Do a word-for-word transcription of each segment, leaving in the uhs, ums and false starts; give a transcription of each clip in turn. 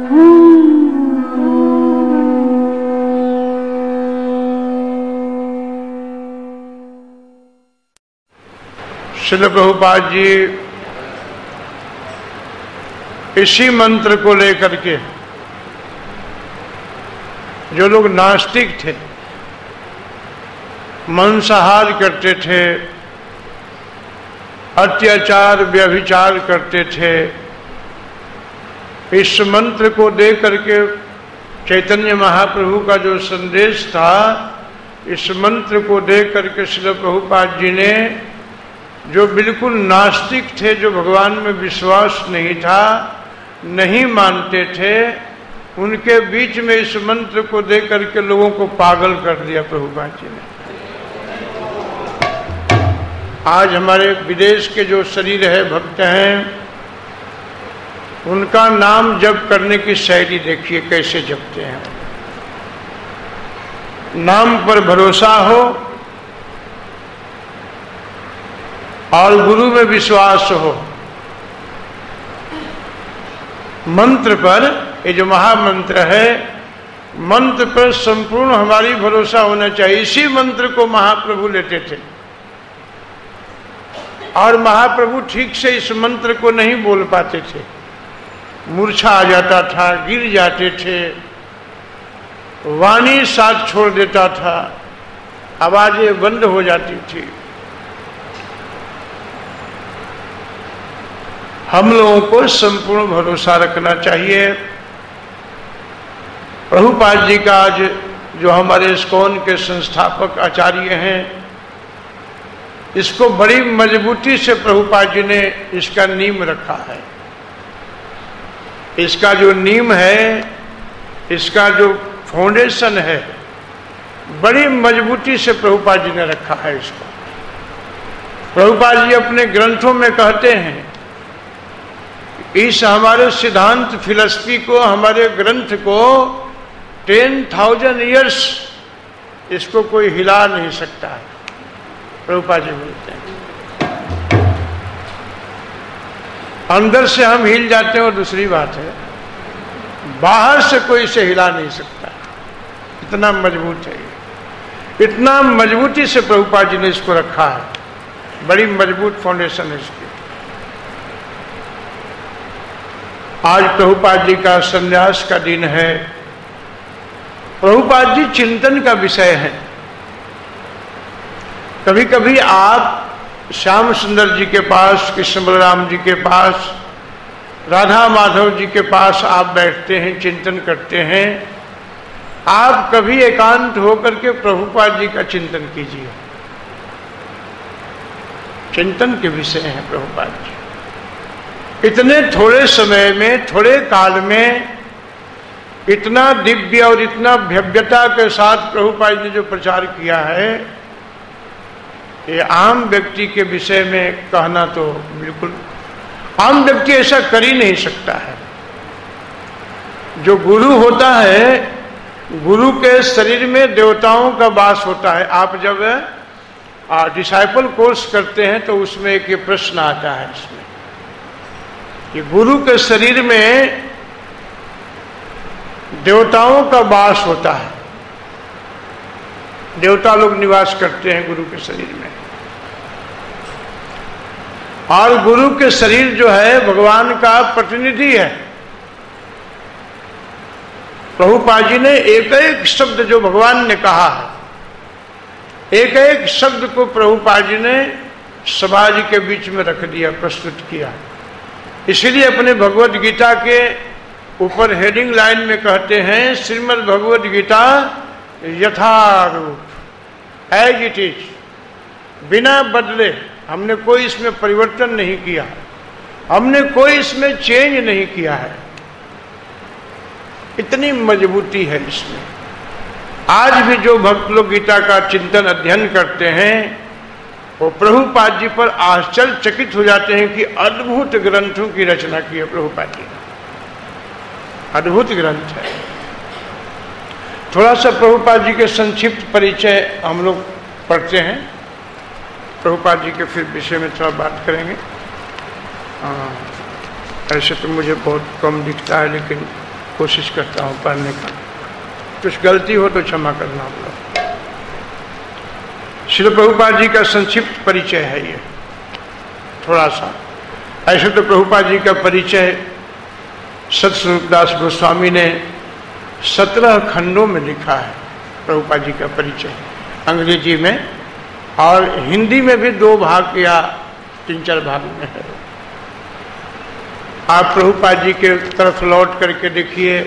श्रील प्रभुपाद जी इसी मंत्र को लेकर के, जो लोग नास्तिक थे, मांसाहार करते थे, अत्याचार व्यभिचार करते थे, इस मंत्र को दे करके चैतन्य महाप्रभु का जो संदेश था, इस मंत्र को दे करके श्रील प्रभुपाद जी ने, जो बिल्कुल नास्तिक थे, जो भगवान में विश्वास नहीं था, नहीं मानते थे, उनके बीच में इस मंत्र को दे करके लोगों को पागल कर दिया प्रभुपाद जी ने। आज हमारे विदेश के जो शरीर है भक्त हैं, उनका नाम जप करने की शैली देखिए कैसे जपते हैं। नाम पर भरोसा हो और गुरु में विश्वास हो, मंत्र पर, ये जो महामंत्र है, मंत्र पर संपूर्ण हमारी भरोसा होना चाहिए। इसी मंत्र को महाप्रभु लेते थे और महाप्रभु ठीक से इस मंत्र को नहीं बोल पाते थे, मूर्छा आ जाता था, गिर जाते थे, वाणी साथ छोड़ देता था, आवाजें बंद हो जाती थी। हम लोगों को संपूर्ण भरोसा रखना चाहिए। प्रभुपाद जी का आज जो हमारे इस्कॉन के संस्थापक आचार्य हैं, इसको बड़ी मजबूती से प्रभुपाद जी ने इसका नींव रखा है। इसका जो नींव है, इसका जो फाउंडेशन है, बड़ी मजबूती से प्रभुपाद जी ने रखा है इसको। प्रभुपाद जी अपने ग्रंथों में कहते हैं, इस हमारे सिद्धांत फिलॉसफी को, हमारे ग्रंथ को टेन थाउजेंड ईयर्स इसको कोई हिला नहीं सकता है, प्रभुपाद जी बोलते हैं। अंदर से हम हिल जाते हैं और दूसरी बात है, बाहर से कोई इसे हिला नहीं सकता, इतना मजबूत है ये। इतना मजबूती से प्रभुपाद जी ने इसको रखा है, बड़ी मजबूत फाउंडेशन है इसकी। आज प्रभुपाद जी का संन्यास का दिन है। प्रभुपाद जी चिंतन का विषय है। कभी कभी आप श्याम सुंदर जी के पास, कृष्ण बलराम जी के पास, राधा माधव जी के पास आप बैठते हैं, चिंतन करते हैं। आप कभी एकांत होकर के प्रभुपाद जी का चिंतन कीजिए। चिंतन के विषय हैं प्रभुपाद जी। इतने थोड़े समय में, थोड़े काल में, इतना दिव्य और इतना भव्यता के साथ प्रभुपाद ने जो प्रचार किया है, ये आम व्यक्ति के विषय में कहना तो बिल्कुल, आम व्यक्ति ऐसा कर ही नहीं सकता है। जो गुरु होता है, गुरु के शरीर में देवताओं का वास होता है। आप जब डिसाइपल कोर्स करते हैं तो उसमें एक ये प्रश्न आता है इसमें कि गुरु के शरीर में देवताओं का वास होता है, देवता लोग निवास करते हैं गुरु के शरीर में, और गुरु के शरीर जो है भगवान का प्रतिनिधि है। प्रभुपाद जी ने एक एक शब्द जो भगवान ने कहा है, एक एक शब्द को प्रभुपाद जी ने समाज के बीच में रख दिया, प्रस्तुत किया। इसलिए अपने भगवद गीता के ऊपर हेडिंग लाइन में कहते हैं, Shrimad Bhagavad Gita Yatharup, as it is, बिना बदले। हमने कोई इसमें परिवर्तन नहीं किया, हमने कोई इसमें चेंज नहीं किया है। इतनी मजबूती है इसमें। आज भी जो भक्त लोग गीता का चिंतन अध्ययन करते हैं, वो प्रभुपाद जी पर आश्चर्यचकित हो जाते हैं कि अद्भुत ग्रंथों की रचना की है प्रभुपाद जी ने। अद्भुत ग्रंथ है। थोड़ा सा प्रभुपाद जी के संक्षिप्त परिचय हम लोग पढ़ते हैं, प्रभुपाद जी के फिर विषय में थोड़ा बात करेंगे। आ, ऐसे तो मुझे बहुत कम दिखता है, लेकिन कोशिश करता हूँ पढ़ने का, कुछ गलती हो तो क्षमा करना आप लोग। श्रील प्रभुपाद जी का संक्षिप्त परिचय है ये थोड़ा सा। ऐसे तो प्रभुपाद जी का परिचय सतस्वरूपदास गोस्वामी ने सत्रह खंडों में लिखा है, प्रभुपाद जी का परिचय अंग्रेजी में, और हिंदी में भी दो भाग या तीन चार भाग में है। आप प्रभुपाद जी के तरफ लौट करके देखिए,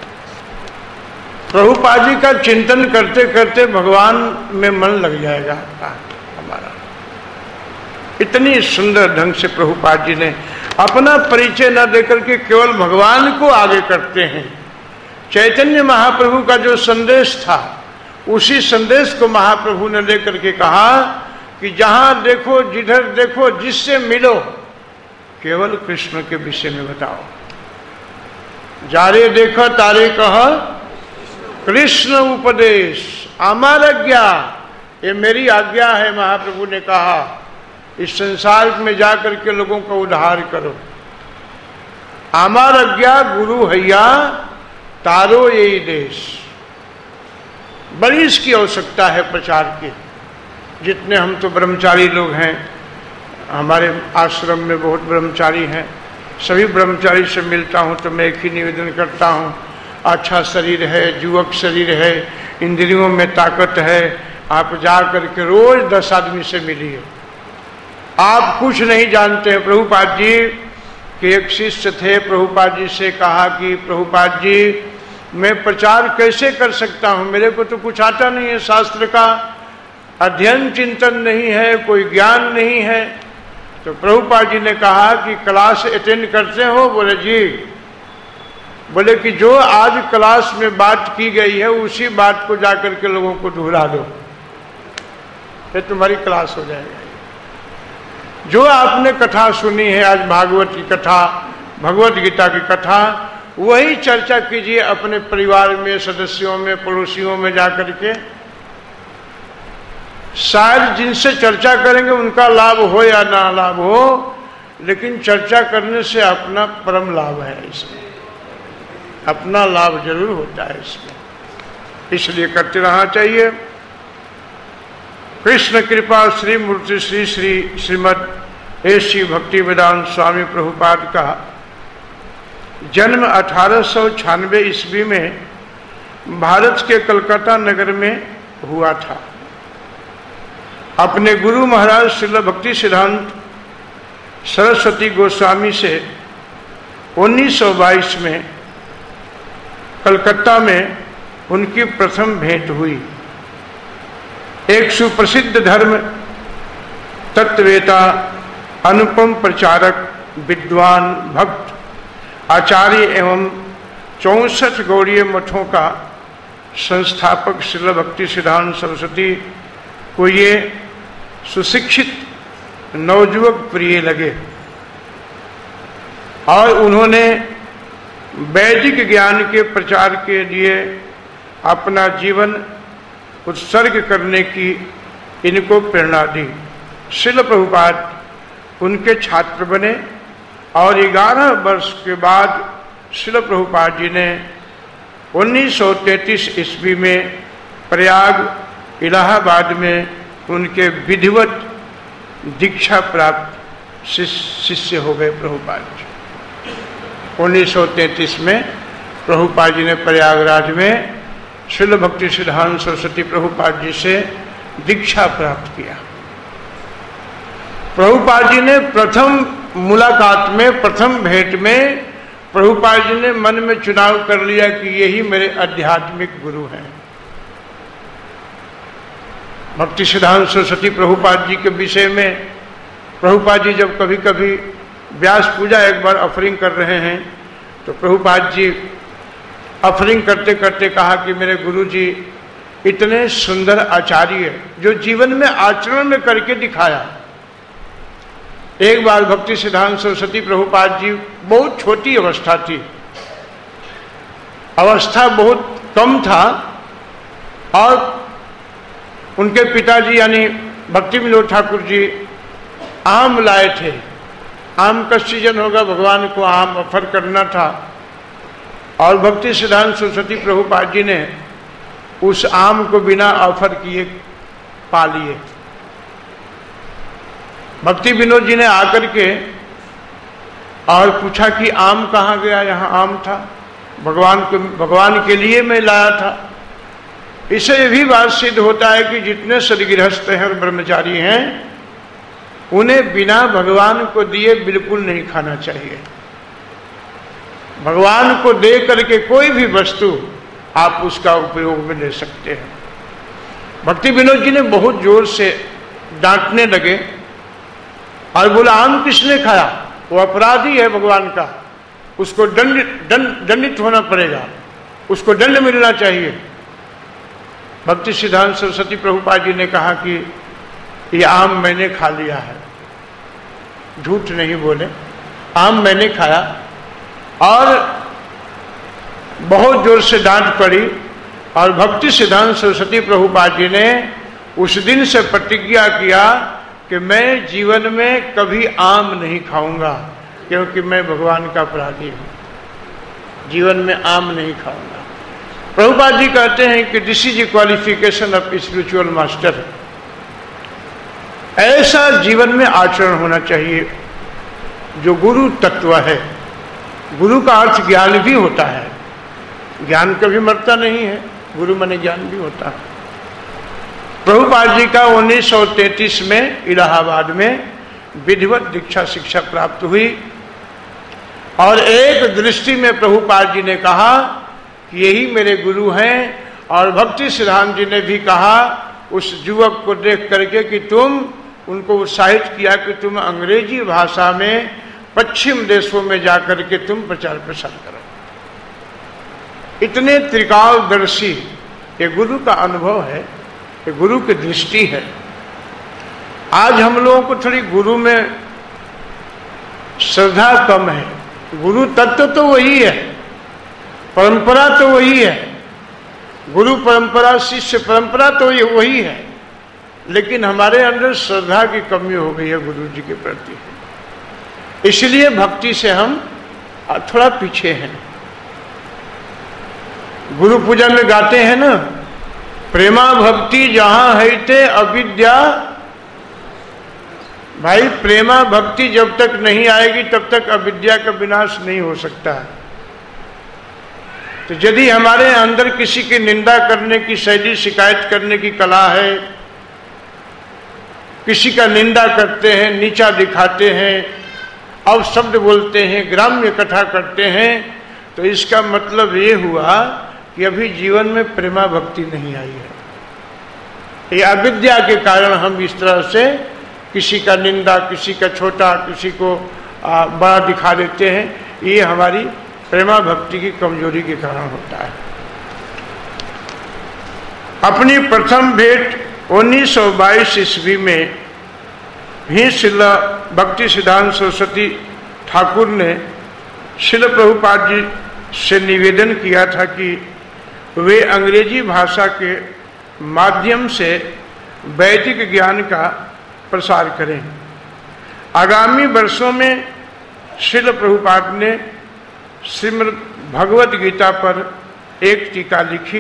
प्रभुपाद जी का चिंतन करते करते भगवान में मन लग जाएगा हमारा। इतनी सुंदर ढंग से प्रभुपाद जी ने अपना परिचय न देकर के केवल भगवान को आगे करते हैं। चैतन्य महाप्रभु का जो संदेश था, उसी संदेश को महाप्रभु ने लेकर के कहा कि जहां देखो, जिधर देखो, जिससे मिलो, केवल कृष्ण के विषय में बताओ। जारे देखो तारे कह कृष्ण उपदेश अमर आज्ञा, ये मेरी आज्ञा है, महाप्रभु ने कहा। इस संसार में जाकर के लोगों का उद्धार करो। अमर आज्ञा गुरु हैया तारो यही देश। बड़ी इसकी आवश्यकता है प्रचार की। जितने हम तो ब्रह्मचारी लोग हैं, हमारे आश्रम में बहुत ब्रह्मचारी हैं, सभी ब्रह्मचारी से मिलता हूँ तो मैं एक ही निवेदन करता हूँ, अच्छा शरीर है, युवक शरीर है, इंद्रियों में ताकत है, आप जा करके रोज दस आदमी से मिलिए। आप कुछ नहीं जानते हैं। प्रभुपाद जी के एक शिष्य थे, प्रभुपाद जी से कहा कि प्रभुपाद जी मैं प्रचार कैसे कर सकता हूँ, मेरे को तो कुछ आता नहीं है, शास्त्र का अध्ययन चिंतन नहीं है, कोई ज्ञान नहीं है। तो प्रभुपाद जी ने कहा कि क्लास अटेंड करते हो? बोले जी। बोले कि जो आज क्लास में बात की गई है उसी बात को जाकर के लोगों को दोहरा दो, फिर तुम्हारी क्लास हो जाएगी। जो आपने कथा सुनी है आज, भागवत की कथा, भगवत गीता की कथा, वही चर्चा कीजिए अपने परिवार में, सदस्यों में, पड़ोसियों में जाकर के। शायद जिनसे चर्चा करेंगे उनका लाभ हो या ना लाभ हो, लेकिन चर्चा करने से अपना परम लाभ है, इसमें अपना लाभ जरूर होता है इसमें, इसलिए करते रहना चाहिए। कृष्ण कृपा श्री मूर्ति श्री श्री श्रीमद श्री भक्ति वेदांत स्वामी प्रभुपाद का जन्म अठारह सौ छियानवे ईस्वी में भारत के कलकत्ता नगर में हुआ था। अपने गुरु महाराज श्रील भक्ति सिद्धांत सरस्वती गोस्वामी से उन्नीस सौ बाईस में कलकत्ता में उनकी प्रथम भेंट हुई। एक सुप्रसिद्ध धर्म तत्ववेता, अनुपम प्रचारक, विद्वान, भक्त, आचार्य एवं चौसठ गौड़ीय मठों का संस्थापक श्रील भक्ति सिद्धांत सरस्वती को ये सुशिक्षित नवयुवक प्रिय लगे और उन्होंने वैदिक ज्ञान के प्रचार के लिए अपना जीवन उत्सर्ग करने की इनको प्रेरणा दी। श्रील प्रभुपाद उनके छात्र बने और ग्यारह वर्ष के बाद श्रील प्रभुपाद जी ने उन्नीस सौ तैंतीस ईस्वी में प्रयाग इलाहाबाद में उनके विधिवत दीक्षा प्राप्त शिष्य हो गए प्रभुपाद जी। उन्नीस सौ तैंतीस में प्रभुपाद जी ने प्रयागराज में श्रील भक्ति सिद्धांत सरस्वती प्रभुपाद जी से दीक्षा प्राप्त किया। प्रभुपाद जी ने प्रथम मुलाकात में, प्रथम भेंट में प्रभुपाद जी ने मन में चुनाव कर लिया कि यही मेरे आध्यात्मिक गुरु हैं। भक्ति सिद्धांत सरस्वती प्रभुपाद जी के विषय में प्रभुपाद जी जब कभी कभी व्यास पूजा एक बार ऑफरिंग कर रहे हैं तो प्रभुपाद जी ऑफरिंग करते करते कहा कि मेरे गुरु जी इतने सुंदर आचार्य जो जीवन में आचरण में करके दिखाया। एक बार भक्ति सिद्धांत सरस्वती प्रभुपाद जी, बहुत छोटी अवस्था थी, अवस्था बहुत कम था, और उनके पिताजी यानी भक्ति विनोद ठाकुर जी आम लाए थे। आम का सीजन होगा, भगवान को आम ऑफर करना था। और भक्ति सिद्धांत सरस्वती प्रभुपाद जी ने उस आम को बिना ऑफर किए पा लिए। भक्ति विनोद जी ने आकर के और पूछा कि आम कहाँ गया, यहाँ आम था, भगवान को भगवान के लिए मैं लाया था। इससे ये भी बात सिद्ध होता है कि जितने सदगृहस्थ हैं और ब्रह्मचारी हैं उन्हें बिना भगवान को दिए बिल्कुल नहीं खाना चाहिए। भगवान को दे करके कोई भी वस्तु आप उसका उपयोग में ले सकते हैं। भक्ति विनोद जी ने बहुत जोर से डांटने लगे और बोला आम किसने खाया, वो अपराधी है भगवान का, उसको दंड दंड दंडित होना पड़ेगा, उसको दंड मिलना चाहिए। भक्ति सिद्धांत सरस्वती प्रभुपाद जी ने कहा कि ये आम मैंने खा लिया है, झूठ नहीं बोले, आम मैंने खाया। और बहुत जोर से डांट पड़ी और भक्ति सिद्धांत सरस्वती प्रभुपाद जी ने उस दिन से प्रतिज्ञा किया कि मैं जीवन में कभी आम नहीं खाऊंगा, क्योंकि मैं भगवान का अपराधी हूं, जीवन में आम नहीं खाऊंगा। प्रभुपाद जी कहते हैं कि this is qualification of spiritual master. ऐसा जीवन में आचरण होना चाहिए जो गुरु तत्व है। गुरु का अर्थ ज्ञान भी होता है, ज्ञान कभी मरता नहीं है, गुरु माने ज्ञान भी होता है। प्रभुपाद जी का उन्नीस सौ तैंतीस में इलाहाबाद में विधिवत दीक्षा शिक्षा प्राप्त हुई और एक दृष्टि में प्रभुपाद जी ने कहा कि यही मेरे गुरु हैं। और भक्ति सिद्धांत जी ने भी कहा उस युवक को देख करके कि तुम उनको उत्साहित किया कि तुम अंग्रेजी भाषा में पश्चिम देशों में जाकर के तुम प्रचार प्रसार करो। इतने त्रिकालदर्शी ये गुरु का अनुभव है, ये गुरु की दृष्टि है। आज हम लोगों को थोड़ी गुरु में श्रद्धा कम है। गुरु तत्व तो वही है, परंपरा तो वही है, गुरु परंपरा शिष्य परंपरा तो ये वही है, लेकिन हमारे अंदर श्रद्धा की कमी हो गई है गुरु जी के प्रति। इसलिए भक्ति से हम थोड़ा पीछे हैं। गुरु पूजा में गाते हैं ना, प्रेमा भक्ति जहां है ते अविद्या। भाई प्रेमा भक्ति जब तक नहीं आएगी तब तक अविद्या का विनाश नहीं हो सकता। तो यदि हमारे अंदर किसी की निंदा करने की शैली, शिकायत करने की कला है, किसी का निंदा करते हैं, नीचा दिखाते हैं, अब शब्द बोलते हैं, ग्राम्य कथा करते हैं, तो इसका मतलब ये हुआ कि अभी जीवन में प्रेमा भक्ति नहीं आई है। ये अविद्या के कारण हम इस तरह से किसी का निंदा, किसी का छोटा, किसी को आ, बड़ा दिखा देते हैं। ये हमारी प्रेमा भक्ति की कमजोरी के कारण होता है। अपनी प्रथम भेंट उन्नीस सौ बाईस ईस्वी में भी श्रील भक्ति सिद्धांत सरस्वती ठाकुर ने श्रील प्रभुपाद जी से निवेदन किया था कि वे अंग्रेजी भाषा के माध्यम से वैदिक ज्ञान का प्रसार करें। आगामी वर्षों में श्रील प्रभुपाद ने श्रीमद् भगवद गीता पर एक टीका लिखी।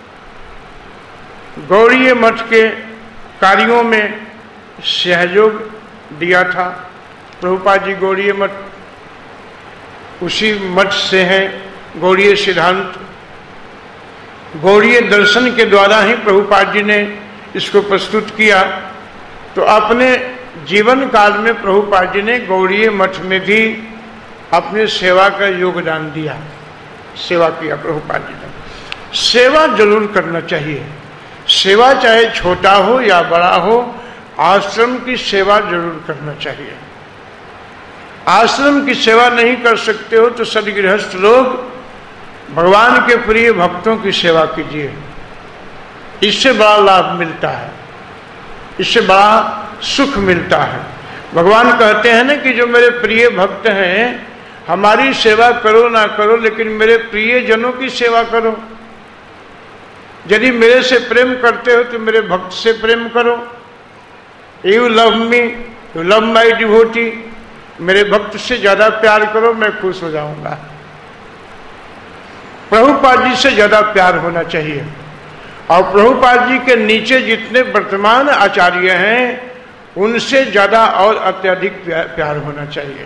गौड़ीय मठ के कार्यों में सहयोग दिया था। प्रभुपाद जी गौड़ीय मठ, उसी मठ से हैं। गौड़ीय सिद्धांत, गौड़ीय दर्शन के द्वारा ही प्रभुपाद जी ने इसको प्रस्तुत किया। तो अपने जीवन काल में प्रभुपाद जी ने गौड़ीय मठ में भी अपने सेवा का योगदान दिया, सेवा किया प्रभुपाद जी ने। सेवा जरूर करना चाहिए, सेवा चाहे छोटा हो या बड़ा हो, आश्रम की सेवा जरूर करना चाहिए। आश्रम की सेवा नहीं कर सकते हो तो सदगृहस्थ लोग भगवान के प्रिय भक्तों की सेवा कीजिए, इससे बड़ा लाभ मिलता है, इससे बड़ा सुख मिलता है। भगवान कहते हैं ना कि जो मेरे प्रिय भक्त हैं हमारी सेवा करो ना करो, लेकिन मेरे प्रिय जनों की सेवा करो। यदि मेरे से प्रेम करते हो तो मेरे भक्त से प्रेम करो। You love me, you love my devotee. मेरे भक्त से ज्यादा प्यार करो, मैं खुश हो जाऊंगा। प्रभुपाद जी से ज्यादा प्यार होना चाहिए। और प्रभुपाद जी के नीचे जितने वर्तमान आचार्य हैं उनसे ज्यादा और अत्यधिक प्यार होना चाहिए,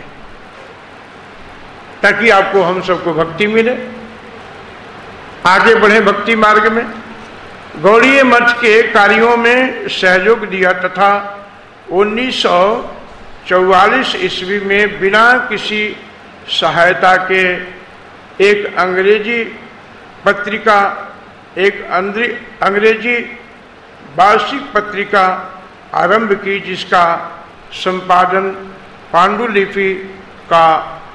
ताकि आपको हम सबको भक्ति मिले, आगे बढ़े भक्ति मार्ग में। गौड़ीय मठ के कार्यों में सहयोग दिया तथा उन्नीस सौ चौवालीस ईस्वी में बिना किसी सहायता के एक अंग्रेजी पत्रिका एक अंग्रेजी वार्षिक पत्रिका आरंभ की, जिसका संपादन पांडुलिपि का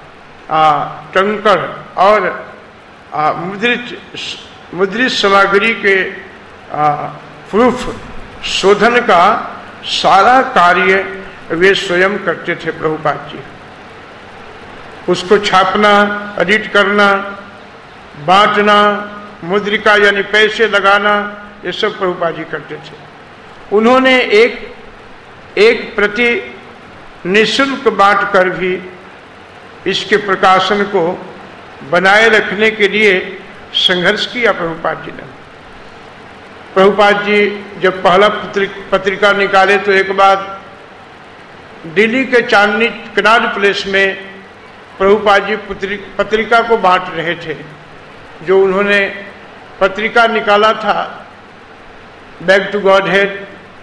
टंकर और आ, मुद्रित मुद्रित सामग्री के प्रूफ शोधन का सारा कार्य वे स्वयं करते थे प्रभुपाद जी। उसको छापना, एडिट करना, बांटना, मुद्रिका यानी पैसे लगाना, ये सब प्रभुपाद जी करते थे। उन्होंने एक एक प्रति निःशुल्क बांट कर भी इसके प्रकाशन को बनाए रखने के लिए संघर्ष किया प्रभुपाद जी ने। प्रभुपाद जी जब पहला पत्रिका निकाले तो एक बार दिल्ली के चांदनी कनाड प्लेस में प्रभुपाद जी पत्रिका को बांट रहे थे। जो उन्होंने पत्रिका निकाला था बैक टू गॉड हेड,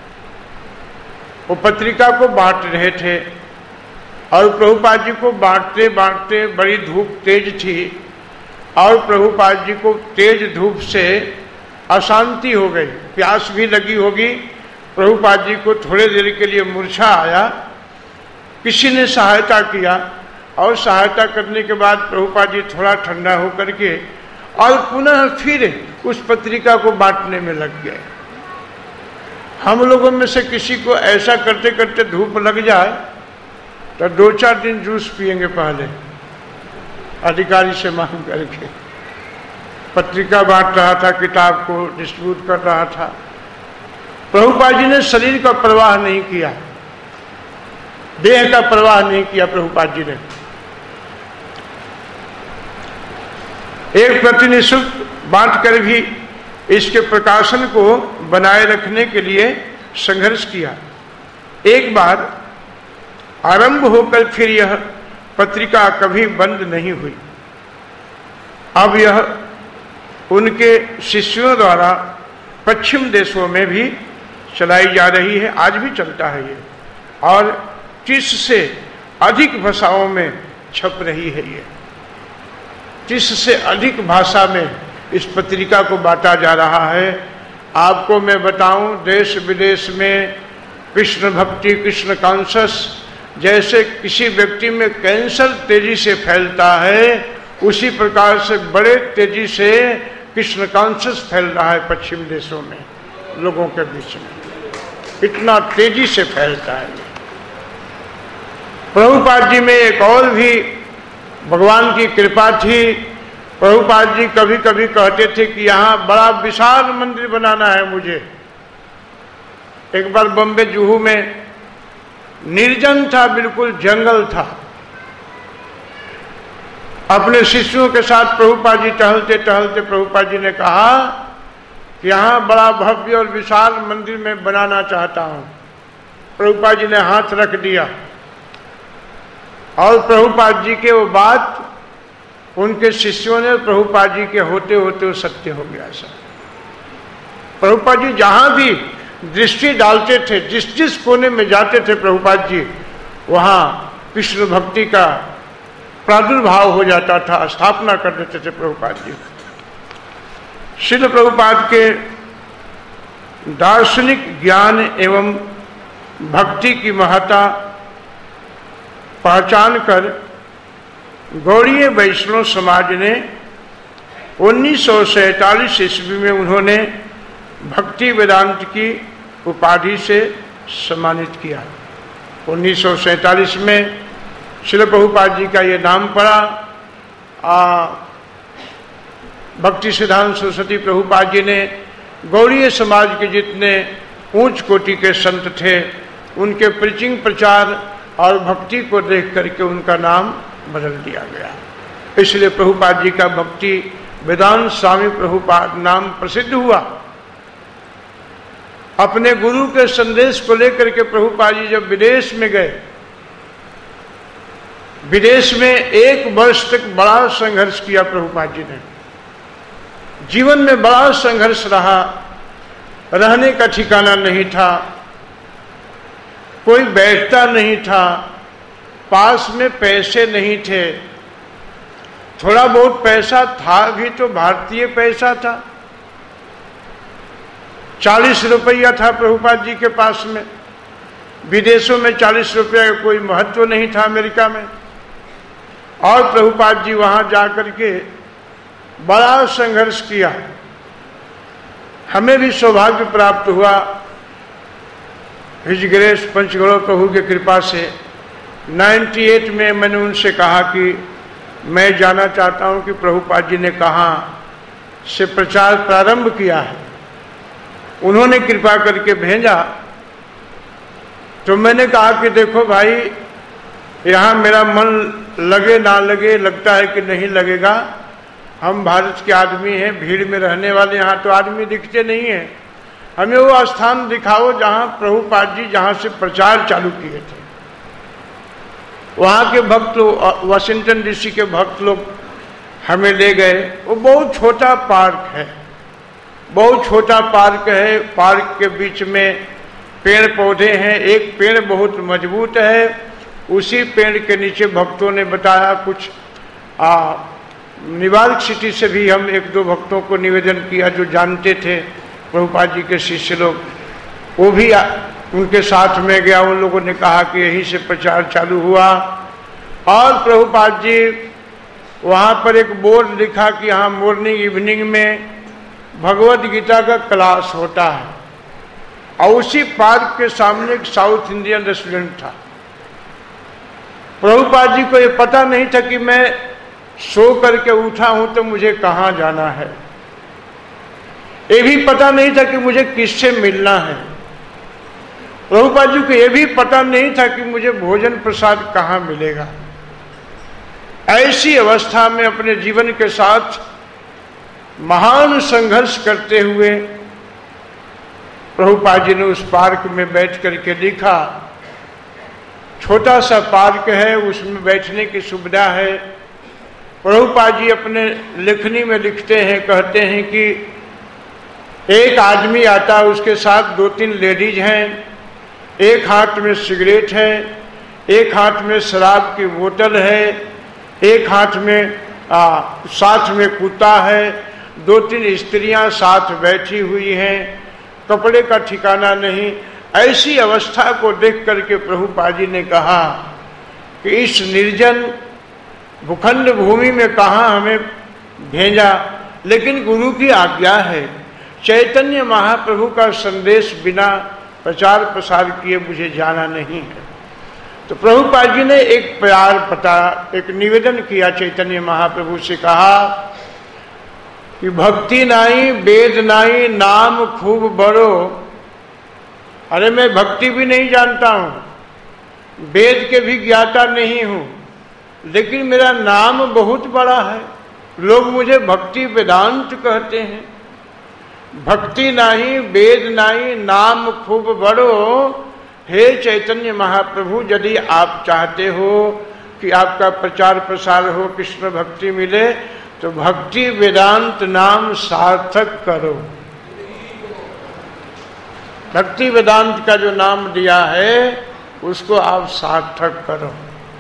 वो पत्रिका को बांट रहे थे और प्रभुपाद जी को बांटते बांटते बड़ी धूप तेज थी और प्रभुपाद जी को तेज धूप से अशांति हो गई, प्यास भी लगी होगी। प्रभुपाद जी को थोड़े देर के लिए मूर्छा आया, किसी ने सहायता किया और सहायता करने के बाद प्रभुपाद जी थोड़ा ठंडा होकर के और पुनः फिर उस पत्रिका को बांटने में लग गए। हम लोगों में से किसी को ऐसा करते करते धूप लग जाए तो दो चार दिन जूस पिएंगे पहले, अधिकारी से मांग करके। पत्रिका बांट रहा था, किताब को डिस्ट्रीब्यूट कर रहा था। प्रभुपाद जी ने शरीर का परवाह नहीं किया, देह का परवाह नहीं किया। प्रभुपाद जी ने एक प्रति निःशुल्क बांट कर भी इसके प्रकाशन को बनाए रखने के लिए संघर्ष किया। एक बार आरंभ होकर फिर यह पत्रिका कभी बंद नहीं हुई। अब यह उनके शिष्यों द्वारा पश्चिम देशों में भी चलाई जा रही है, आज भी चलता है ये, और तीस से अधिक भाषाओं में छप रही है ये। तीस से अधिक भाषा में इस पत्रिका को बांटा जा रहा है। आपको मैं बताऊं, देश विदेश में कृष्ण भक्ति, कृष्ण कॉन्शस, जैसे किसी व्यक्ति में कैंसर तेजी से फैलता है उसी प्रकार से बड़े तेजी से कृष्ण कॉन्शस फैल रहा है पश्चिम देशों में लोगों के बीच में, इतना तेजी से फैलता है। प्रभुपाद जी में एक और भी भगवान की कृपा थी। प्रभुपाद जी कभी कभी कहते थे कि यहाँ बड़ा विशाल मंदिर बनाना है मुझे। एक बार बॉम्बे जुहू में निर्जन था, बिल्कुल जंगल था। अपने शिष्यों के साथ प्रभुपाद जी टहलते टहलते प्रभुपाद जी ने कहा कि यहाँ बड़ा भव्य और विशाल मंदिर मैं बनाना चाहता हूँ। प्रभुपाद जी ने हाथ रख दिया और प्रभुपाद जी के वो बात उनके शिष्यों ने प्रभुपाद जी के होते होते वो सत्य हो गया। सब प्रभुपाद जी जहां भी दृष्टि डालते थे, जिस जिस कोने में जाते थे प्रभुपाद जी, वहां कृष्ण भक्ति का प्रादुर्भाव हो जाता था, स्थापना कर देते थे प्रभुपाद जी। श्रील प्रभुपाद के दार्शनिक ज्ञान एवं भक्ति की महत्ता पहचान कर गौड़ीय वैष्णव समाज ने उन्नीस सौ सैतालीस ईस्वी में उन्होंने भक्ति वेदांत की उपाधि से सम्मानित किया। उन्नीस सौ सैतालीस में श्रील प्रभुपाद जी का ये नाम पड़ा। भक्ति सिद्धांत सरस्वती प्रभुपाद जी ने गौड़ीय समाज के जितने ऊंच कोटि के संत थे उनके प्रीचिंग प्रचार और भक्ति को देख करके उनका नाम बदल दिया गया। इसलिए प्रभुपाद जी का भक्ति वेदांत स्वामी प्रभुपाद नाम प्रसिद्ध हुआ। अपने गुरु के संदेश को लेकर के प्रभुपाद जी जब विदेश में गए, विदेश में एक वर्ष तक बड़ा संघर्ष किया प्रभुपाद जी ने। जीवन में बड़ा संघर्ष रहा, रहने का ठिकाना नहीं था, कोई बैठता नहीं था, पास में पैसे नहीं थे, थोड़ा बहुत पैसा था भी तो भारतीय पैसा था, चालीस रुपया था प्रभुपाद जी के पास में। विदेशों में चालीस रुपया का कोई महत्व नहीं था अमेरिका में। और प्रभुपाद जी वहां जाकर के बड़ा संघर्ष किया। हमें भी सौभाग्य प्राप्त हुआ हिज ग्रेस पंचगौरव प्रभु की कृपा से। अट्ठानवे में मैंने उनसे कहा कि मैं जानना चाहता हूं कि प्रभुपाद जी ने कहाँ से प्रचार प्रारंभ किया है। उन्होंने कृपा करके भेजा। तो मैंने कहा कि देखो भाई, यहाँ मेरा मन लगे ना लगे, लगता है कि नहीं लगेगा। हम भारत के आदमी हैं, भीड़ में रहने वाले, यहाँ तो आदमी दिखते नहीं हैं। हमें वो स्थान दिखाओ जहाँ प्रभुपाद जी जहाँ से प्रचार चालू किए थे। वहाँ के भक्त लोग, वाशिंगटन डीसी के भक्त लोग हमें ले गए। वो बहुत छोटा पार्क है, बहुत छोटा पार्क है। पार्क के बीच में पेड़ पौधे हैं। एक पेड़ बहुत मजबूत है, उसी पेड़ के नीचे भक्तों ने बताया कुछ आ, न्यूयॉर्क सिटी से भी हम एक दो भक्तों को निवेदन किया जो जानते थे प्रभुपाद जी के शिष्य लोग, वो भी आ, उनके साथ में गया। उन लोगों ने कहा कि यहीं से प्रचार चालू हुआ। और प्रभुपाद जी वहाँ पर एक बोर्ड लिखा कि यहाँ मॉर्निंग इवनिंग में भगवत गीता का क्लास होता है। और उसी पार्क के सामने एक साउथ इंडियन रेस्टोरेंट था। प्रभुपाद जी को ये पता नहीं था कि मैं सो करके उठा हूं तो मुझे कहाँ जाना है। ये भी पता नहीं था कि मुझे किससे मिलना है। प्रभुपाद जी को यह भी पता नहीं था कि मुझे भोजन प्रसाद कहाँ मिलेगा। ऐसी अवस्था में अपने जीवन के साथ महान संघर्ष करते हुए प्रभुपाद जी ने उस पार्क में बैठ करके लिखा। छोटा सा पार्क है, उसमें बैठने की सुविधा है। प्रभुपाद जी अपने लेखनी में लिखते हैं, कहते हैं कि एक आदमी आता है, उसके साथ दो तीन लेडीज हैं, एक हाथ में सिगरेट है, एक हाथ में शराब की बोतल है, एक हाथ में आ, साथ में कुत्ता है, दो तीन स्त्रियां साथ बैठी हुई हैं, कपड़े का ठिकाना नहीं। ऐसी अवस्था को देख करके प्रभुपाद जी ने कहा कि इस निर्जन भूखंड भूमि में कहाँ हमें भेजा, लेकिन गुरु की आज्ञा है। चैतन्य महाप्रभु का संदेश बिना प्रचार प्रसार किए मुझे जाना नहीं है। तो प्रभुपाद जी ने एक प्यार पता, एक निवेदन किया चैतन्य महाप्रभु से, कहा कि भक्ति नाई वेद नाई नाम खूब बड़ो। अरे मैं भक्ति भी नहीं जानता हूँ, वेद के भी ज्ञाता नहीं हूँ, लेकिन मेरा नाम बहुत बड़ा है। लोग मुझे भक्ति वेदांत कहते हैं। भक्ति नाही वेद नाही नाम खूब बड़ो। हे चैतन्य महाप्रभु, यदि आप चाहते हो कि आपका प्रचार प्रसार हो, कृष्ण भक्ति मिले, तो भक्ति वेदांत नाम सार्थक करो। भक्ति वेदांत का जो नाम दिया है उसको आप सार्थक करो।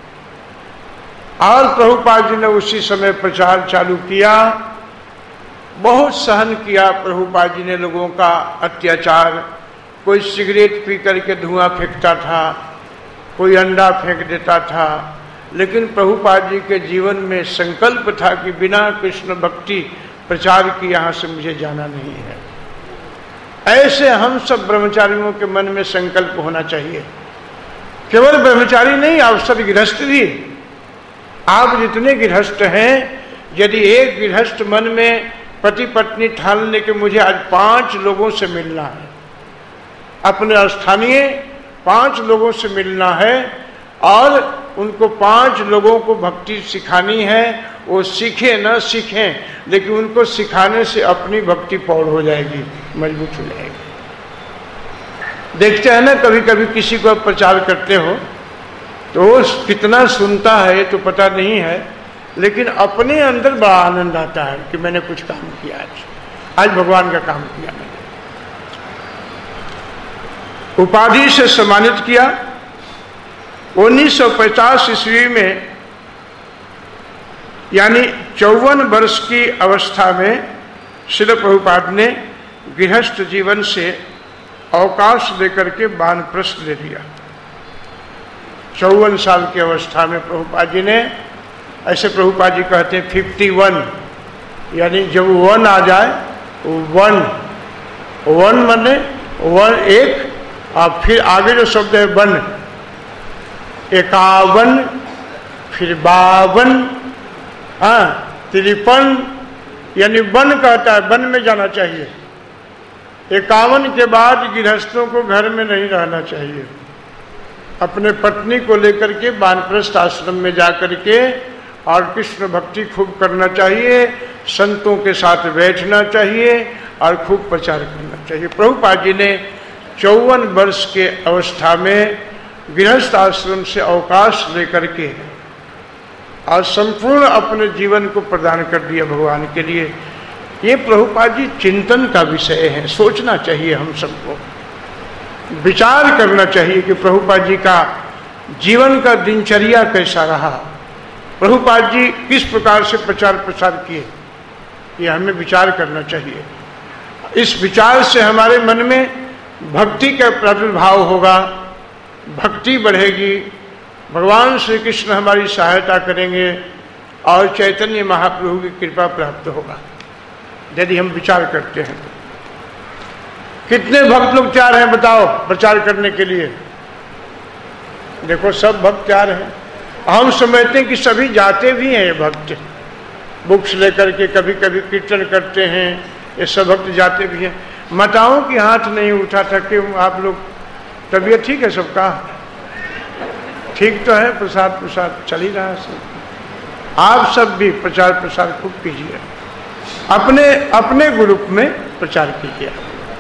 और प्रभुपाद जी ने उसी समय प्रचार चालू किया। बहुत सहन किया प्रभुपाद जी ने लोगों का अत्याचार। कोई सिगरेट पी करके धुआं फेंकता था, कोई अंडा फेंक देता था, लेकिन प्रभुपाद जी के जीवन में संकल्प था कि बिना कृष्ण भक्ति प्रचार की यहाँ से मुझे जाना नहीं है। ऐसे हम सब ब्रह्मचारियों के मन में संकल्प होना चाहिए। केवल ब्रह्मचारी नहीं, आप सब गृहस्थ भी। आप जितने गृहस्थ हैं, यदि एक गृहस्थ मन में पति पत्नी ठान ले कि मुझे आज पांच लोगों से मिलना है, अपने स्थानीय पांच लोगों से मिलना है, और उनको पांच लोगों को भक्ति सिखानी है, वो सीखे न सीखें, लेकिन उनको सिखाने से अपनी भक्ति पौड़ हो जाएगी, मजबूत हो जाएगी। देखते हैं ना, कभी कभी किसी को प्रचार करते हो तो वो कितना सुनता है तो पता नहीं है, लेकिन अपने अंदर बड़ा आनंद आता है कि मैंने कुछ काम किया, आज आज भगवान का काम किया मैंने। उपाधि से सम्मानित किया। उन्नीस सौ पचास ईस्वी में, यानी चौवन वर्ष की अवस्था में श्रील प्रभुपाद ने गृहस्थ जीवन से अवकाश लेकर के वानप्रस्थ ले लिया। चौवन साल की अवस्था में प्रभुपाद जी ने, ऐसे प्रभुपाद जी कहते हैं फिफ्टी वन, यानी जब वन आ जाए, वन वन माने वन एक, और फिर आगे जो शब्द है वन, इक्यावन, फिर बावन, हाँ तिरपन, यानी वन कहता है, वन में जाना चाहिए। इक्यावन के बाद गृहस्थों को घर में नहीं रहना चाहिए, अपने पत्नी को लेकर के वानप्रस्थ आश्रम में जाकर के और कृष्ण भक्ति खूब करना चाहिए, संतों के साथ बैठना चाहिए और खूब प्रचार करना चाहिए। प्रभुपाद जी ने चौवन वर्ष के अवस्था में गृहस्थ आश्रम से अवकाश लेकर के और संपूर्ण अपने जीवन को प्रदान कर दिया भगवान के लिए। ये प्रभुपाद जी चिंतन का विषय है, सोचना चाहिए हम सबको, विचार करना चाहिए कि प्रभुपाद जी का जीवन का दिनचर्या कैसा रहा, प्रभुपाद जी किस प्रकार से प्रचार प्रसार किए, ये हमें विचार करना चाहिए। इस विचार से हमारे मन में भक्ति का प्रादुर्भाव होगा, भक्ति बढ़ेगी, भगवान श्री कृष्ण हमारी सहायता करेंगे और चैतन्य महाप्रभु की कृपा प्राप्त होगा, यदि हम विचार करते हैं तो। कितने भक्त लोग तैयार हैं बताओ प्रचार करने के लिए? देखो सब भक्त तैयार हैं। हम समझते हैं कि सभी जाते भी हैं, ये भक्त बुक्स लेकर के कभी कभी कीर्तन करते हैं, ये सब भक्त जाते भी हैं। माताओं की हाथ नहीं उठा था कि आप लोग, तबीयत ठीक है सबका? ठीक तो है, प्रसाद प्रसाद चल ही रहा है सब। आप सब भी प्रचार प्रसार खूब कीजिए, अपने अपने ग्रुप में प्रचार कीजिए।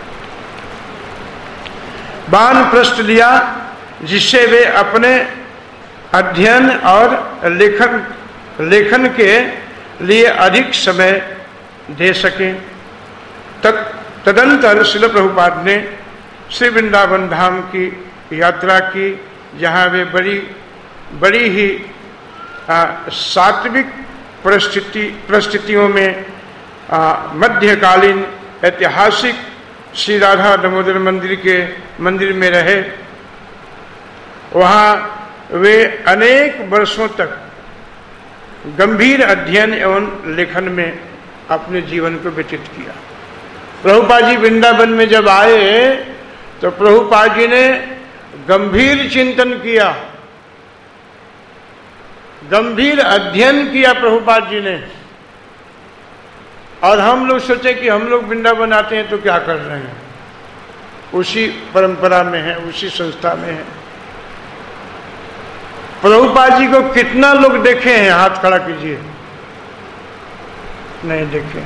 वानप्रस्थ लिया जिससे वे अपने अध्ययन और लेखन लेखन के लिए अधिक समय दे सकें। तक तदंतर श्रील प्रभुपाद ने श्री वृंदावन धाम की यात्रा की, जहाँ वे बड़ी बड़ी ही सात्विक परिस्थिति परिस्थितियों में आ, मध्यकालीन ऐतिहासिक श्री राधा दामोदर मंदिर के मंदिर में रहे। वहाँ वे अनेक वर्षों तक गंभीर अध्ययन एवं लेखन में अपने जीवन को व्यतीत किया। प्रभुपाद जी वृंदावन में जब आए तो प्रभुपाद जी ने गंभीर चिंतन किया, गंभीर अध्ययन किया प्रभुपाद जी ने। और हम लोग सोचे कि हम लोग वृंदावन आते हैं तो क्या कर रहे हैं, उसी परंपरा में है, उसी संस्था में है। प्रभुपाद जी को कितना लोग देखे हैं, हाथ खड़ा कीजिए। नहीं देखे।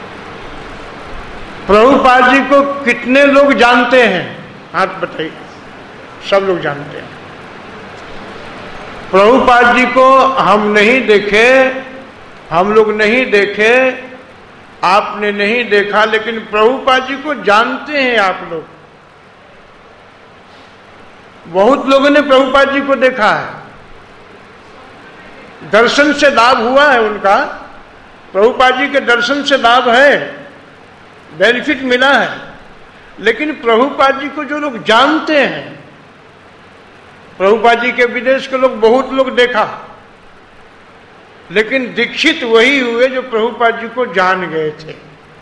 प्रभुपाद जी को कितने लोग जानते हैं, हाथ बताइए। सब लोग जानते हैं। प्रभुपाद जी को हम नहीं देखे, हम लोग नहीं देखे, आपने नहीं देखा, लेकिन प्रभुपाद जी को जानते हैं आप लोग। बहुत लोगों ने प्रभुपाद जी को देखा है, दर्शन से लाभ हुआ है उनका, प्रभुपाद जी के दर्शन से लाभ है, बेनिफिट मिला है। लेकिन प्रभुपाद जी को जो लोग जानते हैं, प्रभुपाद जी के विदेश के लोग बहुत लोग देखा, लेकिन दीक्षित वही हुए जो प्रभुपाद जी को जान गए थे,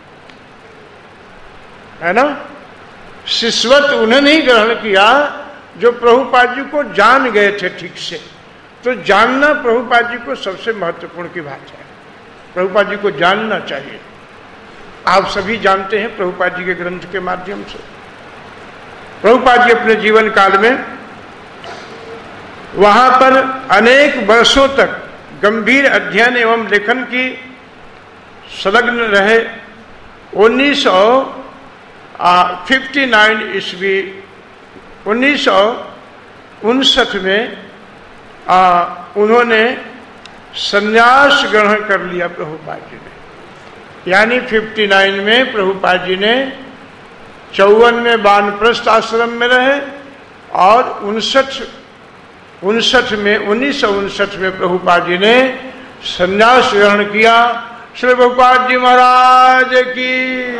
है ना। शिष्यत्व उन्होंने ही ग्रहण किया जो प्रभुपाद जी को जान गए थे ठीक से। तो जानना प्रभुपाद जी को सबसे महत्वपूर्ण की बात है, प्रभुपाद जी को जानना चाहिए। आप सभी जानते हैं प्रभुपाद जी के ग्रंथ के माध्यम से। प्रभुपाद जी अपने जीवन काल में वहां पर अनेक वर्षों तक गंभीर अध्ययन एवं लेखन की संलग्न रहे। उन्नीस सौ फिफ्टी नाइन ईस्वी उन्नीस सौ उनसठ में आ, उन्होंने संन्यास ग्रहण कर लिया प्रभुपाद जी ने। यानी उनसठ में प्रभुपाद जी ने चौवन में वानप्रस्थ आश्रम में रहे और उनसठ उनसठ में उन्नीस सौ उनसठ में प्रभुपाद जी ने संन्यास ग्रहण किया। श्री प्रभुपाद जी महाराज की।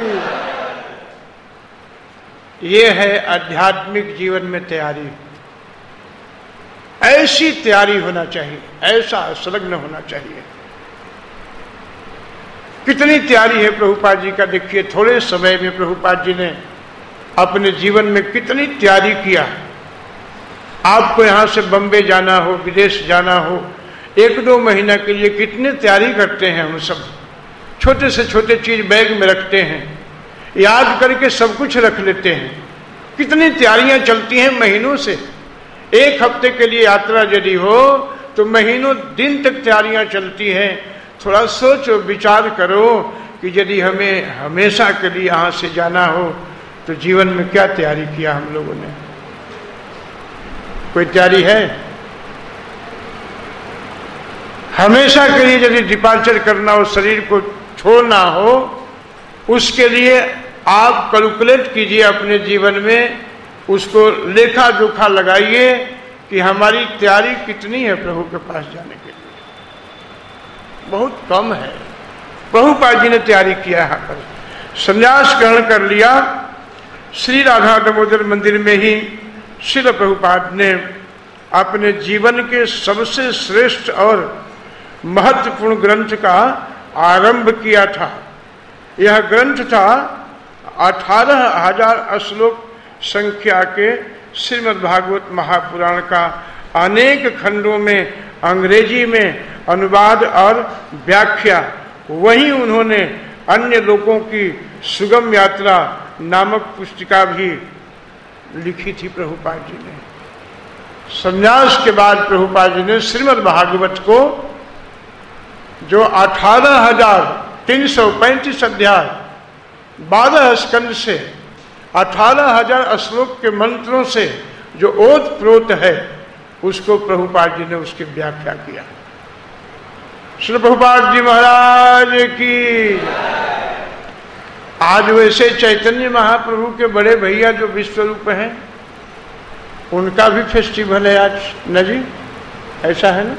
ये है आध्यात्मिक जीवन में तैयारी। ऐसी तैयारी होना चाहिए, ऐसा संलग्न होना चाहिए। कितनी तैयारी है प्रभुपाद जी का, देखिए थोड़े समय में प्रभुपाद जी ने अपने जीवन में कितनी तैयारी किया। आपको यहां से बम्बे जाना हो, विदेश जाना हो, एक दो महीना के लिए कितनी तैयारी करते हैं हम सब। छोटे से छोटे चीज बैग में रखते हैं, याद करके सब कुछ रख लेते हैं। कितनी तैयारियां चलती हैं महीनों से। एक हफ्ते के लिए यात्रा यदि हो तो महीनों दिन तक तैयारियां चलती हैं। थोड़ा सोचो, विचार करो कि यदि हमें हमेशा के लिए यहां से जाना हो तो जीवन में क्या तैयारी किया हम लोगों ने। कोई तैयारी है? हमेशा के लिए यदि डिपार्चर करना हो, शरीर को छोड़ना हो, उसके लिए आप कैलकुलेट कीजिए अपने जीवन में, उसको लेखा जोखा लगाइए कि हमारी तैयारी कितनी है प्रभु के पास जाने के लिए। बहुत कम है। प्रभुपाद जी ने तैयारी किया। यहाँ पर संन्यास ग्रहण कर लिया। श्री राधा दामोदर मंदिर में ही श्रील प्रभुपाद ने अपने जीवन के सबसे श्रेष्ठ और महत्वपूर्ण ग्रंथ का आरंभ किया था। यह ग्रंथ था अठारह हजार श्लोक संख्या के श्रीमद् भागवत महापुराण का अनेक खंडों में अंग्रेजी में अनुवाद और व्याख्या। वहीं उन्होंने अन्य लोगों की सुगम यात्रा नामक पुस्तिका भी लिखी थी प्रभुपाद जी ने। संन्यास के बाद प्रभुपाद जी ने श्रीमद् भागवत को, जो अठारह हजार तीन सौ पैंतीस अध्याय बारह स्कंद से अठारह हजार श्लोक के मंत्रों से जो ओत प्रोत है, उसको प्रभुपाद जी ने उसकी व्याख्या किया। श्री प्रभुपाद जी महाराज की। आज वैसे चैतन्य महाप्रभु के बड़े भैया जो विश्वरूप हैं, उनका भी फेस्टिवल है आज न जी, ऐसा है ना?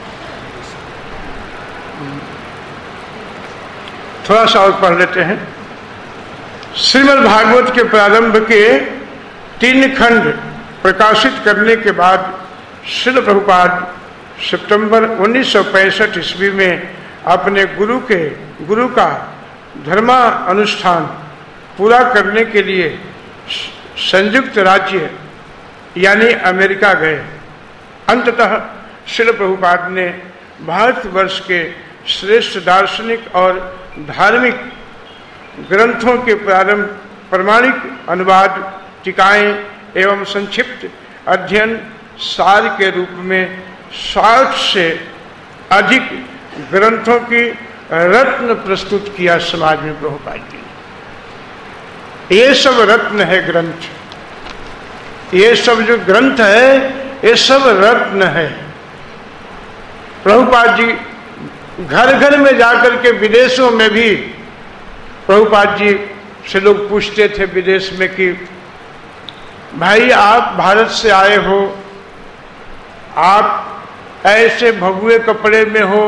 थोड़ा सा और पढ़ लेते हैं। श्रीमद् भागवत के प्रारंभ के तीन खंड प्रकाशित करने के बाद श्रील प्रभुपाद सितंबर उन्नीस सौ पैंसठ ईस्वी में अपने गुरु के गुरु का धर्मा अनुष्ठान पूरा करने के लिए संयुक्त राज्य यानी अमेरिका गए। अंततः श्रील प्रभुपाद ने भारतवर्ष के श्रेष्ठ दार्शनिक और धार्मिक ग्रंथों के प्रारंभ प्रमाणिक अनुवाद, टीकाएं एवं संक्षिप्त अध्ययन सार के रूप में साठ से अधिक ग्रंथों की रत्न प्रस्तुत किया समाज में प्रभुपाद जी ने। ये सब रत्न है ग्रंथ, ये सब जो ग्रंथ है ये सब रत्न है। प्रभुपाद जी घर घर में जाकर के विदेशों में भी प्रभुपाद जी से लोग पूछते थे विदेश में कि भाई आप भारत से आए हो, आप ऐसे भगवे कपड़े में हो,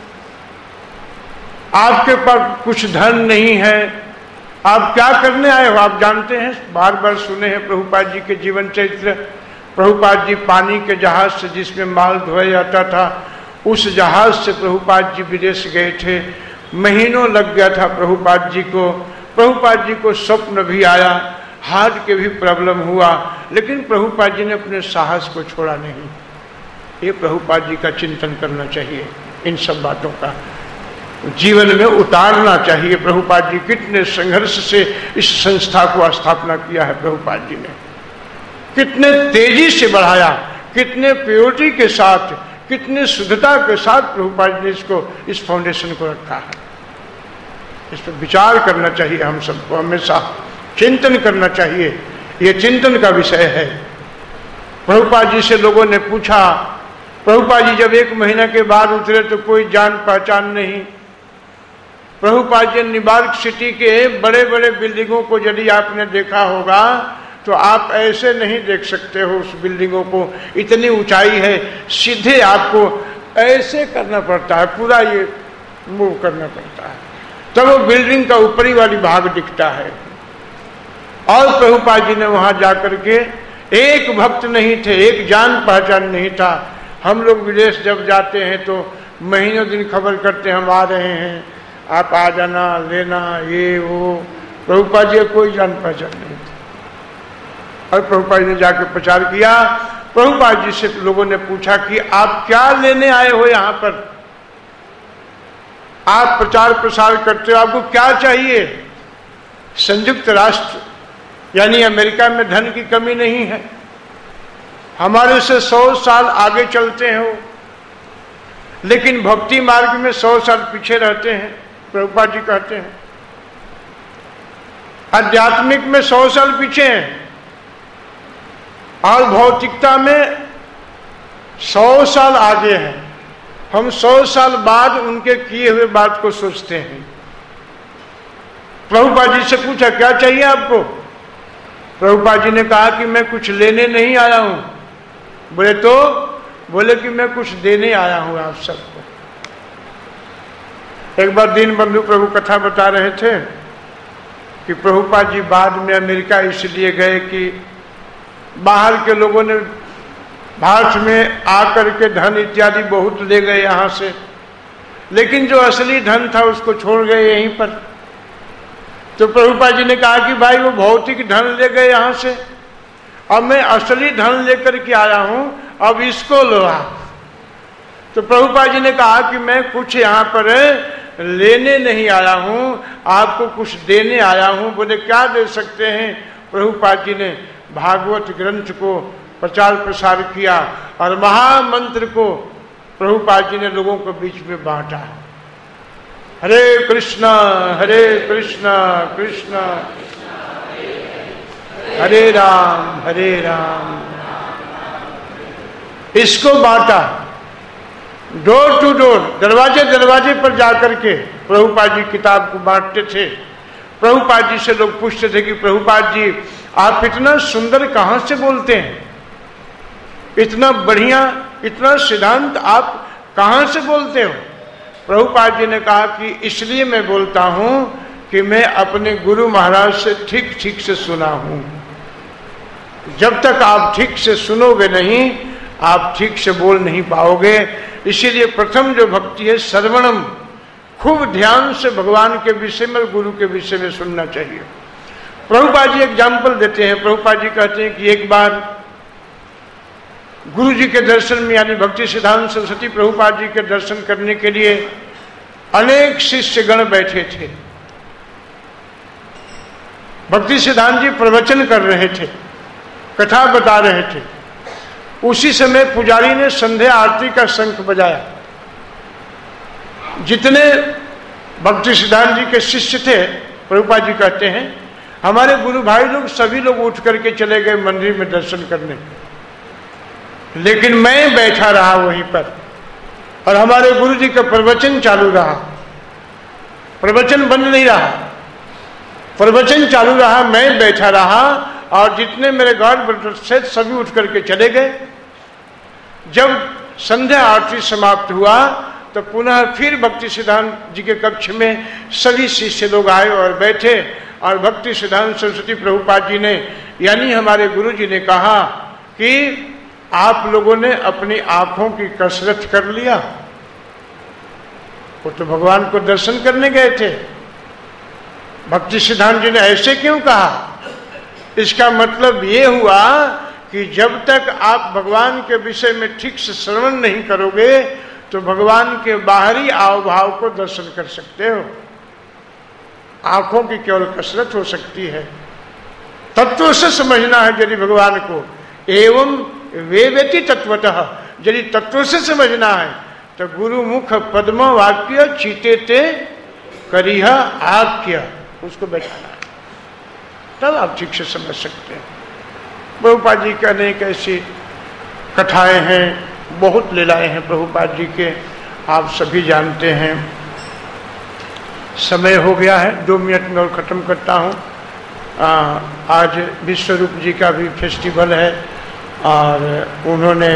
आपके पास कुछ धन नहीं है, आप क्या करने आए हो? आप जानते हैं, बार बार सुने हैं प्रभुपाद जी के जीवन चरित्र। प्रभुपाद जी पानी के जहाज से जिसमें माल ढोया जाता था, उस जहाज से प्रभुपाद जी विदेश गए थे। महीनों लग गया था प्रभुपाद जी को। प्रभुपाद जी को स्वप्न भी आया, हार्ट के भी प्रॉब्लम हुआ, लेकिन प्रभुपाद जी ने अपने साहस को छोड़ा नहीं। ये प्रभुपाद जी का चिंतन करना चाहिए, इन सब बातों का जीवन में उतारना चाहिए। प्रभुपाद जी कितने संघर्ष से इस संस्था को स्थापना किया है, प्रभुपाद जी ने कितने तेजी से बढ़ाया, कितने प्योरिटी के साथ, कितने शुद्धता के साथ प्रभुपाद ने इसको, इस फाउंडेशन को रखा है। इस पर विचार करना चाहिए हम सबको, हमेशा चिंतन करना चाहिए। ये चिंतन का विषय है। प्रभुपाद जी से लोगों ने पूछा, प्रभुपाद जी जब एक महीना के बाद उतरे तो कोई जान पहचान नहीं। प्रभुपाद जी न्यूयॉर्क सिटी के बड़े बड़े बिल्डिंगों को यदि आपने देखा होगा तो आप ऐसे नहीं देख सकते हो उस बिल्डिंगों को, इतनी ऊंचाई है, सीधे आपको ऐसे करना पड़ता है, पूरा ये मूव करना पड़ता है, तब वो बिल्डिंग का ऊपरी वाली भाग दिखता है। और प्रभुपाद जी ने वहां जाकर के, एक भक्त नहीं थे, एक जान पहचान नहीं था। हम लोग विदेश जब जाते हैं तो महीनों दिन खबर करते हम आ रहे हैं, आप आ जाना, लेना, ये वो। प्रभुपाद जी कोई जान पहचान नहीं थी। और प्रभुपाद जी ने जाकर प्रचार किया। प्रभुपाद जी से लोगों ने पूछा कि आप क्या लेने आए हो यहाँ पर, आप प्रचार प्रसार करते हो, आपको क्या चाहिए? संयुक्त राष्ट्र यानी अमेरिका में धन की कमी नहीं है, हमारे से सौ साल आगे चलते हो, लेकिन भक्ति मार्ग में सौ साल पीछे रहते हैं। प्रभुपाद जी कहते हैं आध्यात्मिक में सौ साल पीछे हैं और भौतिकता में सौ साल आगे हैं। हम सौ साल बाद उनके किए हुए बात को सोचते हैं। प्रभुपाद जी से पूछा क्या चाहिए आपको? प्रभुपाद जी ने कहा कि मैं कुछ लेने नहीं आया हूं। बोले तो? बोले कि मैं कुछ देने आया हूं आप सबको। एक बार दीन बंधु प्रभु कथा बता रहे थे कि प्रभुपाद जी बाद में अमेरिका इसलिए गए कि बाहर के लोगों ने भारत में आकर के धन इत्यादि बहुत ले गए यहाँ से, लेकिन जो असली धन था उसको छोड़ गए यहीं पर। तो प्रभुपाद जी ने कहा कि भाई वो भौतिक धन ले गए यहाँ से, अब मैं असली धन लेकर के आया हूं, अब इसको लो आप। तो प्रभुपाद जी ने कहा कि मैं कुछ यहाँ पर लेने नहीं आया हूं, आपको कुछ देने आया हूं। बोले क्या दे सकते हैं? प्रभुपाद जी ने भागवत ग्रंथ को प्रचार प्रसार किया और महामंत्र को प्रभुपाद जी ने लोगों के बीच में बांटा। हरे कृष्णा हरे कृष्णा कृष्णा हरे राम हरे राम, इसको बांटा। डोर टू डोर, दरवाजे दरवाजे पर जाकर के प्रभुपाद जी किताब को बांटते थे। प्रभुपाद जी से लोग पूछते थे कि प्रभुपाद जी आप इतना सुंदर कहां से बोलते हैं, इतना बढ़िया, इतना सिद्धांत आप कहां से बोलते हो? प्रभुपाद जी ने कहा कि इसलिए मैं बोलता हूं कि मैं अपने गुरु महाराज से ठीक ठीक से सुना हूं। जब तक आप ठीक से सुनोगे नहीं, आप ठीक से बोल नहीं पाओगे। इसीलिए प्रथम जो भक्ति है श्रवणम, खूब ध्यान से भगवान के विषय में, गुरु के विषय में सुनना चाहिए। प्रभुपाद जी एग्जाम्पल देते हैं। प्रभुपाद जी कहते हैं कि एक बार गुरु जी के दर्शन में, यानी भक्ति सिद्धांत सरस्वती प्रभुपाद जी के दर्शन करने के लिए अनेक शिष्य गण बैठे थे। भक्ति सिद्धांत जी प्रवचन कर रहे थे, कथा बता रहे थे। उसी समय पुजारी ने संध्या आरती का शंख बजाया। जितने भक्ति सिद्धांत जी के शिष्य थे, प्रभुपाद जी कहते हैं हमारे गुरु भाई लोग सभी लोग उठ करके चले गए मंदिर में दर्शन करने, लेकिन मैं बैठा रहा वहीं पर और हमारे गुरु जी का प्रवचन चालू रहा। प्रवचन बंद नहीं रहा, प्रवचन चालू रहा, मैं बैठा रहा और जितने मेरे गार्ड से सभी उठ करके चले गए। जब संध्या आरती समाप्त हुआ तो पुनः फिर भक्ति सिद्धांत जी के कक्ष में सभी शिष्य लोग आए और बैठे और भक्ति सिद्धांत सरस्वती प्रभुपाद जी ने, यानी हमारे गुरु जी ने कहा कि आप लोगों ने अपनी आंखों की कसरत कर लिया। वो तो भगवान को दर्शन करने गए थे। भक्ति सिद्धांत जी ने ऐसे क्यों कहा? इसका मतलब ये हुआ कि जब तक आप भगवान के विषय में ठीक से श्रवण नहीं करोगे तो भगवान के बाहरी आव भाव को दर्शन कर सकते हो। आंखों की केवल कसरत हो सकती है, तत्व से समझना है यदि भगवान को। एवं वे व्यति तत्वतः, यदि तत्व से समझना है तो गुरु मुख पद्म वाक्य चीते ते करिह आक्य, उसको बैठाना है, तब आप ठीक से समझ सकते हैं। प्रभुपाद जी के अनेक ऐसी कथाएं हैं, बहुत लीलाएं हैं प्रभुपाद जी के, आप सभी जानते हैं। समय हो गया है, दो मिनट में और ख़त्म करता हूँ। आज विश्वरूप जी का भी फेस्टिवल है और उन्होंने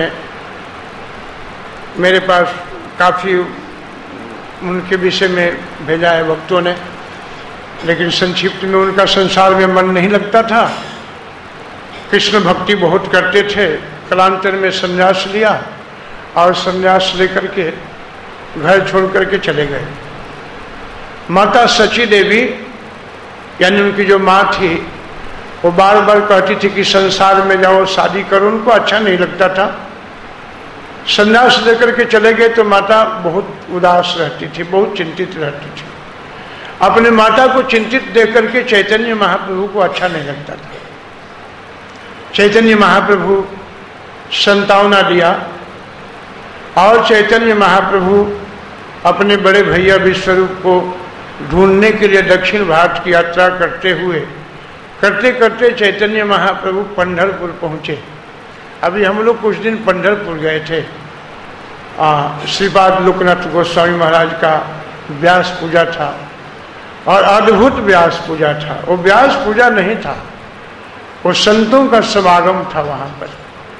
मेरे पास काफ़ी उनके विषय में भेजा है भक्तों ने, लेकिन संक्षिप्त में उनका संसार में मन नहीं लगता था, कृष्ण भक्ति बहुत करते थे, कालांतर में संन्यास लिया और संन्यास लेकर के घर छोड़ करके चले गए। माता सची देवी यानी उनकी जो माँ थी वो बार बार कहती थी कि संसार में जाओ, शादी करो, उनको अच्छा नहीं लगता था। संन्यास लेकर के चले गए तो माता बहुत उदास रहती थी, बहुत चिंतित रहती थी। अपने माता को चिंतित देख करके चैतन्य महाप्रभु को अच्छा नहीं लगता था। चैतन्य महाप्रभु संतावना दिया और चैतन्य महाप्रभु अपने बड़े भैया विश्वरूप को ढूंढने के लिए दक्षिण भारत की यात्रा करते हुए करते करते चैतन्य महाप्रभु पंढरपुर पहुँचे। अभी हम लोग कुछ दिन पंढरपुर गए थे, श्रीपाद लोकनाथ गोस्वामी महाराज का व्यास पूजा था और अद्भुत व्यास पूजा था। वो व्यास पूजा नहीं था, वो संतों का समागम था। वहाँ पर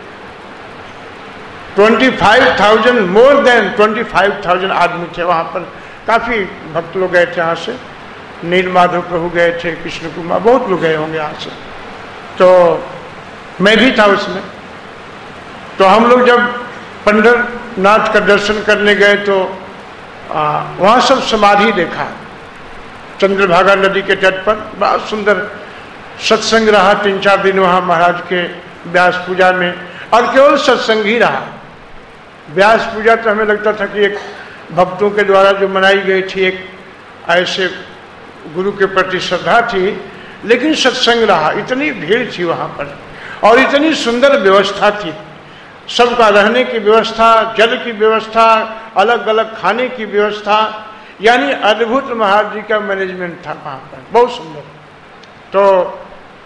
twenty five thousand more than twenty five thousand आदमी थे वहाँ पर। काफ़ी भक्त लोग गए थे यहाँ से, नील माधव प्रभु गए थे, कृष्ण कुमार, बहुत लोग गए होंगे यहाँ से, तो मैं भी था उसमें। तो हम लोग जब पंढरनाथ का दर्शन करने गए तो आ, वहाँ सब समाधि देखा, चंद्रभागा नदी के तट पर बहुत सुंदर सत्संग रहा। तीन चार दिन वहाँ महाराज के व्यास पूजा में, और केवल सत्संग ही रहा। व्यास पूजा तो हमें लगता था कि एक भक्तों के द्वारा जो मनाई गई थी, एक ऐसे गुरु के प्रति श्रद्धा थी, लेकिन सत्संग रहा। इतनी भीड़ थी वहाँ पर और इतनी सुंदर व्यवस्था थी, सबका रहने की व्यवस्था, जल की व्यवस्था, अलग अलग खाने की व्यवस्था, यानी अद्भुत महाराज जी का मैनेजमेंट था वहाँ पर, बहुत सुंदर। तो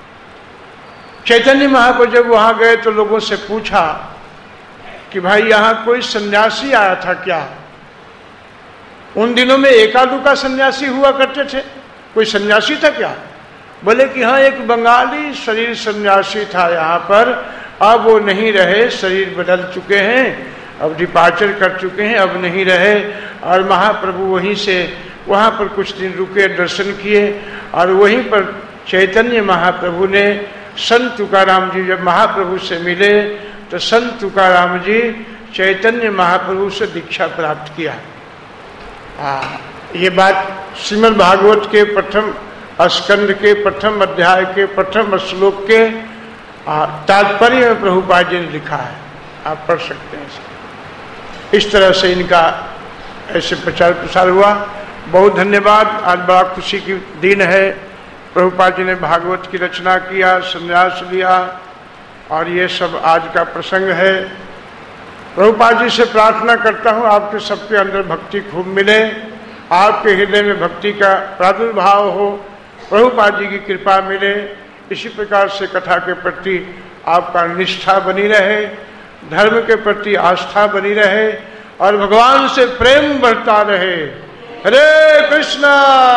चैतन्य महाप्रभु जब वहाँ गए तो लोगों से पूछा कि भाई यहाँ कोई सन्यासी आया था क्या? उन दिनों में एकादुका सन्यासी हुआ करते थे, कोई सन्यासी था क्या? बोले कि हाँ, एक बंगाली शरीर सन्यासी था यहाँ पर, अब वो नहीं रहे, शरीर बदल चुके हैं, अब डिपार्चर कर चुके हैं, अब नहीं रहे। और महाप्रभु वहीं से वहाँ पर कुछ दिन रुके, दर्शन किए, और वहीं पर चैतन्य महाप्रभु ने संत तुकाराम जी जब महाप्रभु से मिले तो संत तुकाराम जी चैतन्य महाप्रभु से दीक्षा प्राप्त किया। आ, ये बात श्रीमद् भागवत के प्रथम स्कंद के प्रथम अध्याय के प्रथम श्लोक के तात्पर्य में प्रभुपाद जी ने लिखा है, आप पढ़ सकते हैं इसे। इस तरह से इनका ऐसे प्रचार प्रसार हुआ। बहुत धन्यवाद। आज बड़ा खुशी की दिन है, प्रभुपाद जी ने भागवत की रचना किया, संन्यास लिया, और ये सब आज का प्रसंग है। प्रभुपाद जी से प्रार्थना करता हूँ आपके सबके अंदर भक्ति खूब मिले, आपके हृदय में भक्ति का प्रादुर्भाव हो, प्रभुपाद जी की कृपा मिले। इसी प्रकार से कथा के प्रति आपका निष्ठा बनी रहे, धर्म के प्रति आस्था बनी रहे, और भगवान से प्रेम बढ़ता रहे। हरे कृष्णा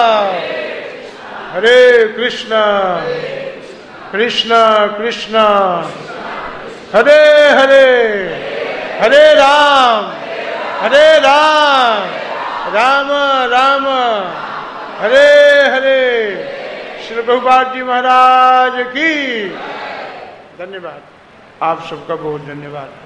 हरे कृष्णा कृष्णा कृष्णा हरे हरे, हरे राम हरे राम राम राम हरे हरे। श्री प्रभुपाद जी महाराज की धन्यवाद। आप सबका बहुत धन्यवाद।